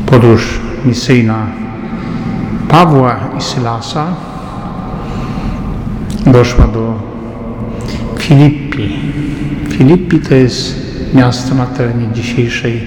podróż misyjna Pawła i Sylasa doszła do Filippi. Filippi to jest miasto na terenie dzisiejszej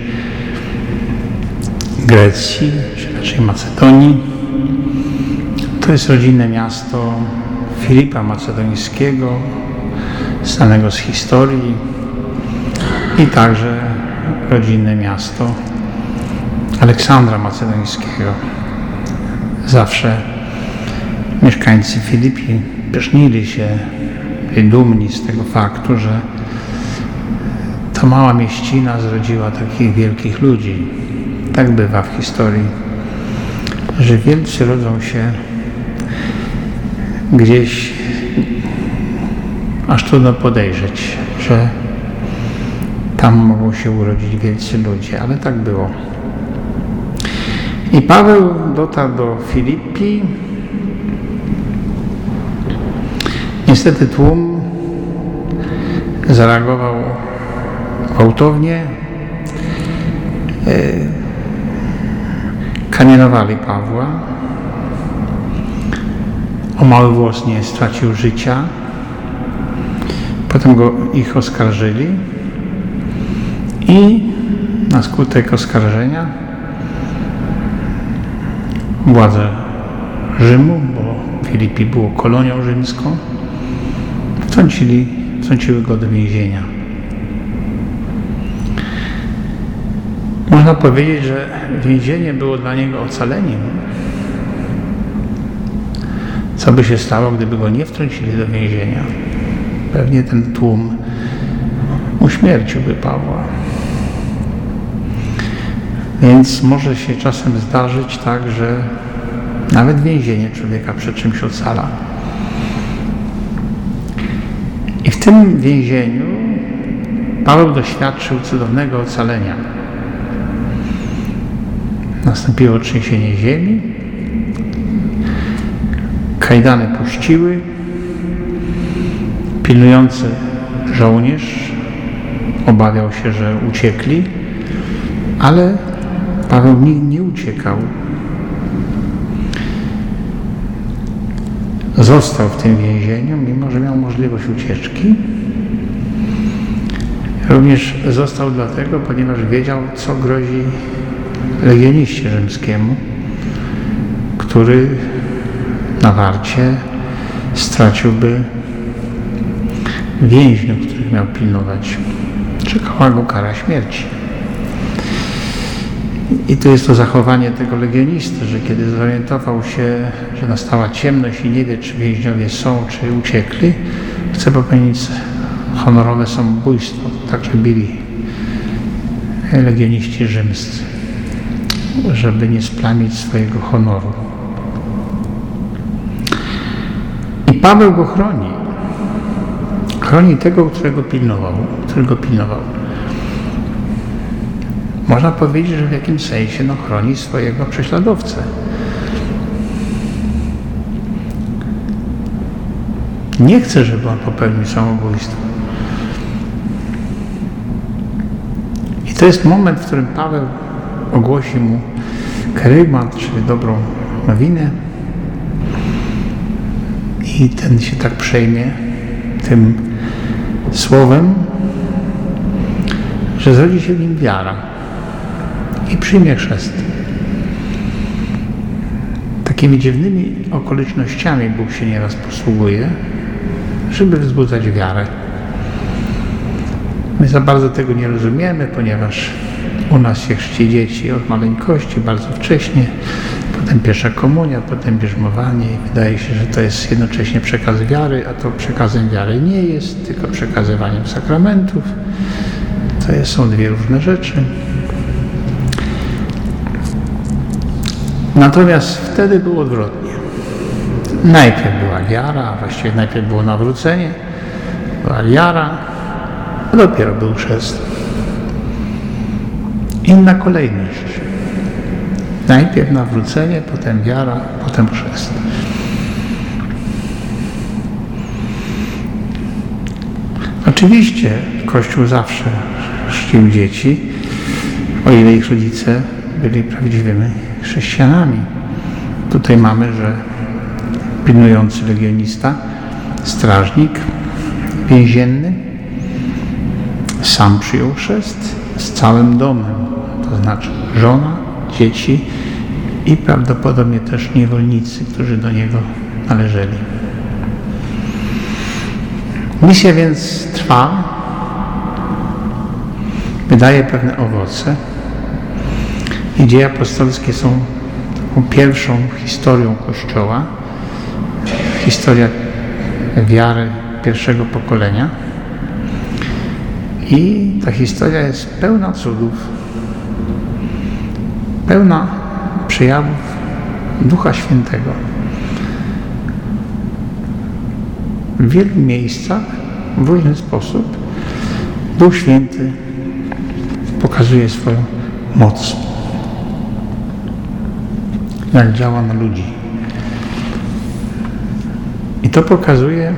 Grecji, czy raczej Macedonii. To jest rodzinne miasto Filipa Macedońskiego, znanego z historii, i także rodzinne miasto Aleksandra Macedońskiego. Zawsze mieszkańcy Filipi pysznili się, byli dumni z tego faktu, że ta mała mieścina zrodziła takich wielkich ludzi. Tak bywa w historii, że wielcy rodzą się gdzieś, aż trudno podejrzeć, że tam mogą się urodzić wielcy ludzie, ale tak było. I Paweł dotarł do Filippi. Niestety tłum zareagował gwałtownie. Kamienowali Pawła. O mały włos nie stracił życia. Potem ich oskarżyli i na skutek oskarżenia władze Rzymu, bo Filippi było kolonią rzymską, wtrąciły go do więzienia. Można powiedzieć, że więzienie było dla niego ocaleniem. Co by się stało, gdyby go nie wtrącili do więzienia? Pewnie ten tłum uśmierciłby Pawła. Więc może się czasem zdarzyć tak, że nawet więzienie człowieka przed czymś ocala. I w tym więzieniu Paweł doświadczył cudownego ocalenia. Nastąpiło trzęsienie ziemi, kajdany puściły, pilnujący żołnierz obawiał się, że uciekli, ale Paweł nie uciekał. Został w tym więzieniu, mimo że miał możliwość ucieczki. Również został dlatego, ponieważ wiedział, co grozi legioniście rzymskiemu, który na warcie straciłby więźniów, których miał pilnować. Czekała go kara śmierci. I tu jest to zachowanie tego legionisty, że kiedy zorientował się, że nastała ciemność i nie wie, czy więźniowie są, czy uciekli, chce popełnić honorowe samobójstwo. Także byli legioniści rzymscy, żeby nie splamić swojego honoru. I Paweł go chroni. Chroni tego, którego pilnował. Można powiedzieć, że w jakimś sensie chroni swojego prześladowcę. Nie chce, żeby on popełnił samobójstwo. I to jest moment, w którym Paweł ogłosi mu kerygmat, czyli dobrą nowinę, i ten się tak przejmie tym słowem, że zrodzi się w nim wiara i przyjmie chrzest. Takimi dziwnymi okolicznościami Bóg się nieraz posługuje, żeby wzbudzać wiarę. My za bardzo tego nie rozumiemy, ponieważ u nas się chrzci dzieci od maleńkości, bardzo wcześnie, potem pierwsza komunia, potem bierzmowanie i wydaje się, że to jest jednocześnie przekaz wiary, a to przekazem wiary nie jest, tylko przekazywaniem sakramentów. To są dwie różne rzeczy. Natomiast wtedy było odwrotnie. Najpierw była wiara, a właściwie najpierw było nawrócenie, była wiara, a dopiero był chrzest. Inna kolejność. Najpierw nawrócenie, potem wiara, potem chrzest. Oczywiście Kościół zawsze chrzcił dzieci, o ile ich rodzice byli prawdziwymi chrześcijanami. Tutaj mamy, że pilnujący legionista, strażnik więzienny sam przyjął chrzest z całym domem, to znaczy żona, dzieci i prawdopodobnie też niewolnicy, którzy do niego należeli. Misja więc trwa, wydaje pewne owoce i dzieje apostolskie są taką pierwszą historią Kościoła, historia wiary pierwszego pokolenia i ta historia jest pełna cudów, pełna przejawów Ducha Świętego. W wielu miejscach, w różny sposób Duch Święty pokazuje swoją moc, jak działa na ludzi. I to pokazuje,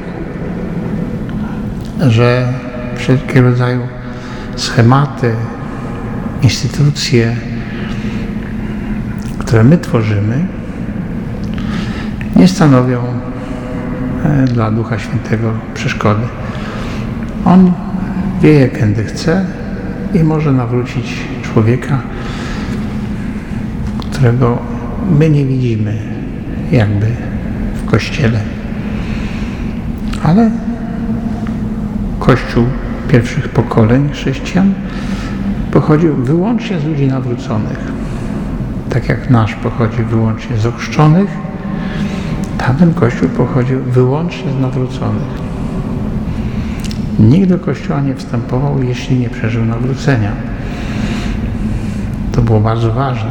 że wszelkiego rodzaju schematy, instytucje, które my tworzymy, nie stanowią dla Ducha Świętego przeszkody. On wieje, kędy chce i może nawrócić człowieka, którego my nie widzimy jakby w Kościele. Ale Kościół pierwszych pokoleń chrześcijan pochodził wyłącznie z ludzi nawróconych. Tak jak nasz pochodzi wyłącznie z ochrzczonych, tamten Kościół pochodził wyłącznie z nawróconych. Nikt do Kościoła nie wstępował, jeśli nie przeżył nawrócenia. To było bardzo ważne.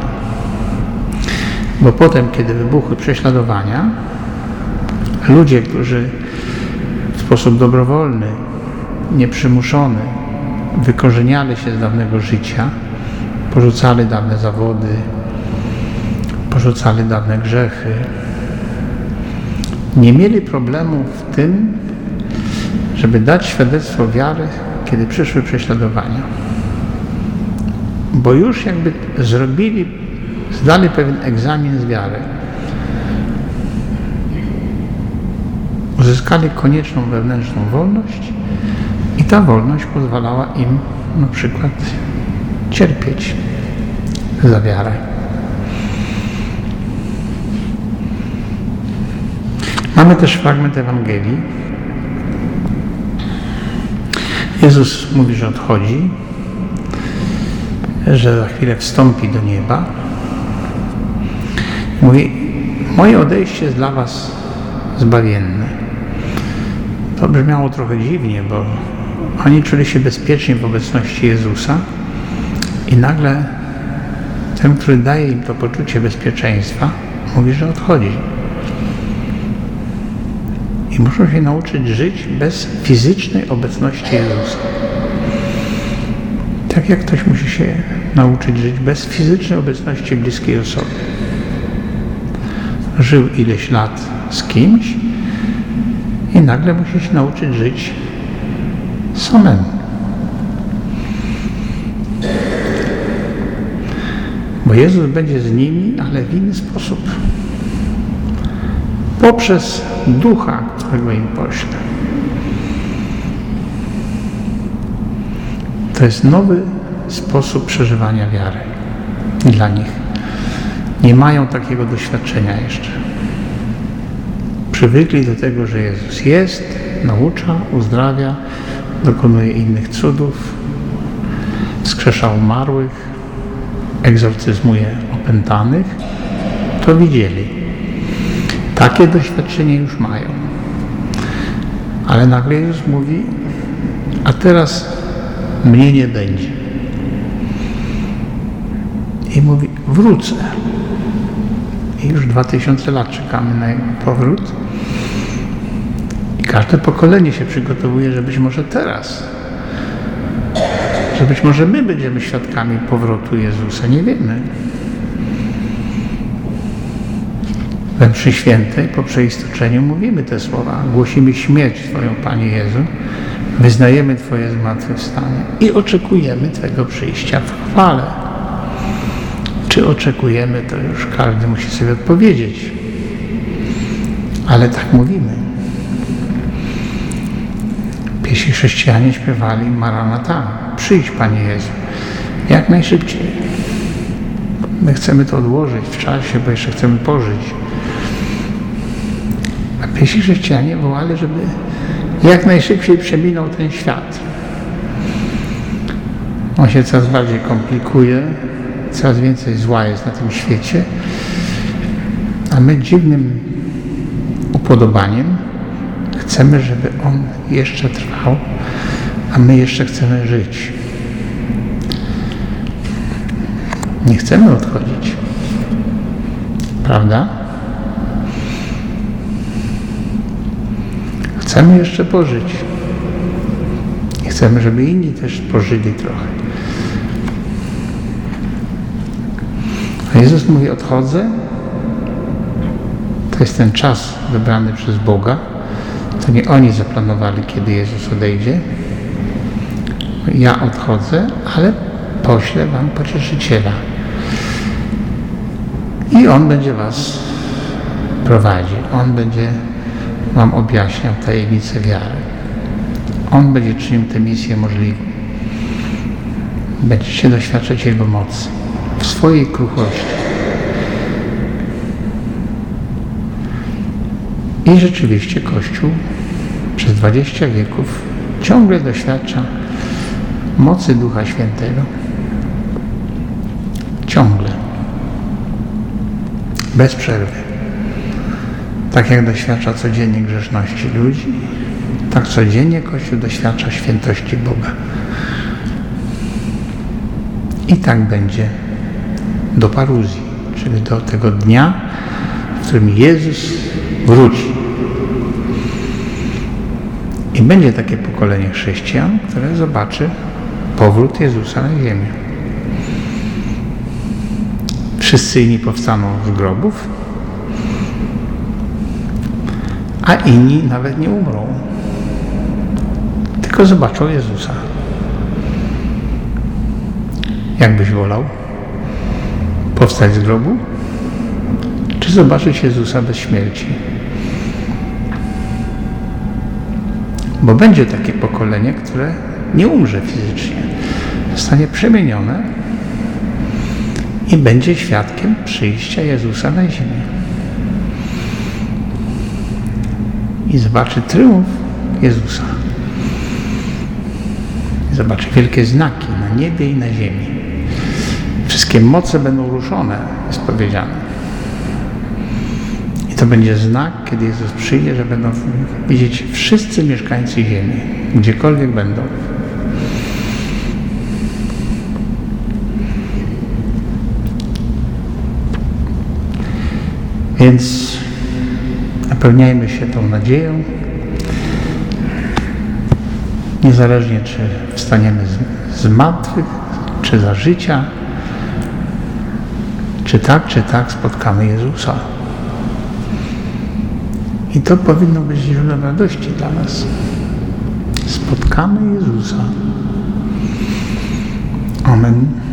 Bo potem, kiedy wybuchły prześladowania, ludzie, którzy w sposób dobrowolny, nieprzymuszony wykorzeniali się z dawnego życia, porzucali dawne zawody, porzucali dawne grzechy, nie mieli problemu w tym, żeby dać świadectwo wiary, kiedy przyszły prześladowania. Bo już jakby zdali pewien egzamin z wiary. Uzyskali konieczną wewnętrzną wolność i ta wolność pozwalała im na przykład cierpieć za wiarę. Mamy też fragment Ewangelii. Jezus mówi, że odchodzi, że za chwilę wstąpi do nieba. Mówi, moje odejście jest dla was zbawienne. To brzmiało trochę dziwnie, bo oni czuli się bezpiecznie w obecności Jezusa i nagle ten, który daje im to poczucie bezpieczeństwa, mówi, że odchodzi. I muszą się nauczyć żyć bez fizycznej obecności Jezusa. Tak jak ktoś musi się nauczyć żyć bez fizycznej obecności bliskiej osoby. Żył ileś lat z kimś i nagle musi się nauczyć żyć samemu. Bo Jezus będzie z nimi, ale w inny sposób. Poprzez Ducha, którego im pośle. To jest nowy sposób przeżywania wiary dla nich. Nie mają takiego doświadczenia jeszcze. Przywykli do tego, że Jezus jest, naucza, uzdrawia, dokonuje innych cudów, wskrzesza umarłych, egzorcyzmuje opętanych. To widzieli. Takie doświadczenie już mają. Ale nagle Jezus mówi, a teraz mnie nie będzie. I mówi, wrócę. I już 2000 lat czekamy na jego powrót. I każde pokolenie się przygotowuje, że być może teraz, że być może my będziemy świadkami powrotu Jezusa. Nie wiemy. We mszy świętej po przeistoczeniu mówimy te słowa. Głosimy śmierć Twoją, Panie Jezu. Wyznajemy Twoje zmartwychwstanie i oczekujemy Twego przyjścia w chwale. Czy Czy oczekujemy, to już każdy musi sobie odpowiedzieć. Ale tak mówimy. Pierwsi chrześcijanie śpiewali Maranata, przyjdź Panie Jezu, jak najszybciej. My chcemy to odłożyć w czasie, bo jeszcze chcemy pożyć. A pierwsi chrześcijanie wołali, żeby jak najszybciej przeminął ten świat. On się coraz bardziej komplikuje, coraz więcej zła jest na tym świecie, a my dziwnym upodobaniem chcemy, żeby on jeszcze trwał, a my jeszcze chcemy żyć. Nie chcemy odchodzić. Prawda? Chcemy jeszcze pożyć. I chcemy, żeby inni też pożyli trochę. A Jezus mówi, odchodzę. To jest ten czas wybrany przez Boga. To nie oni zaplanowali, kiedy Jezus odejdzie. Ja odchodzę, ale poślę wam Pocieszyciela. I On będzie was prowadził. On będzie wam objaśniał tajemnicę wiary. On będzie czynił tę misję możliwą. Będziecie doświadczać Jego mocy w swojej kruchości. I rzeczywiście Kościół przez 20 wieków ciągle doświadcza mocy Ducha Świętego. Ciągle. Bez przerwy. Tak jak doświadcza codziennie grzeszności ludzi, tak codziennie Kościół doświadcza świętości Boga. I tak będzie do paruzji, czyli do tego dnia, w którym Jezus wróci. I będzie takie pokolenie chrześcijan, które zobaczy powrót Jezusa na ziemię. Wszyscy inni powstaną z grobów, a inni nawet nie umrą, tylko zobaczą Jezusa. Jak byś wolał? Powstać z grobu? Czy zobaczyć Jezusa bez śmierci? Bo będzie takie pokolenie, które nie umrze fizycznie. Zostanie przemienione i będzie świadkiem przyjścia Jezusa na ziemię. I zobaczy triumf Jezusa. I zobaczy wielkie znaki na niebie i na ziemi. Wszystkie moce będą ruszone, jest powiedziane. I to będzie znak, kiedy Jezus przyjdzie, że będą widzieć wszyscy mieszkańcy ziemi, gdziekolwiek będą. Więc napełniajmy się tą nadzieją, niezależnie czy wstaniemy z martwych, czy za życia, czy tak spotkamy Jezusa. I to powinno być źródłem radości dla nas. Spotkamy Jezusa. Amen.